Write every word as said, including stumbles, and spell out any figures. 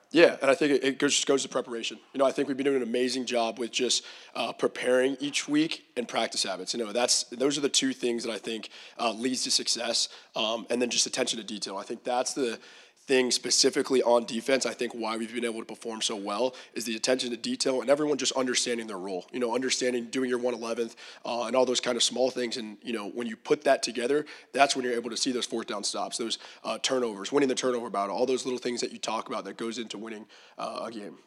Yeah, and I think it, it goes, just goes to preparation. You know, I think we've been doing an amazing job with just uh, preparing each week and practice habits. You know, that's those are the two things that I think uh, leads to success, um, and then just attention to detail. I think that's the thing specifically on defense. I think why we've been able to perform so well is the attention to detail and everyone just understanding their role. You know, understanding doing your one eleventh uh, and all those kind of small things. And you know, when you put that together, that's when you're able to see those fourth down stops, those uh, turnovers, winning the turnover battle, all those little things that you talk about that goes into winning uh, a game.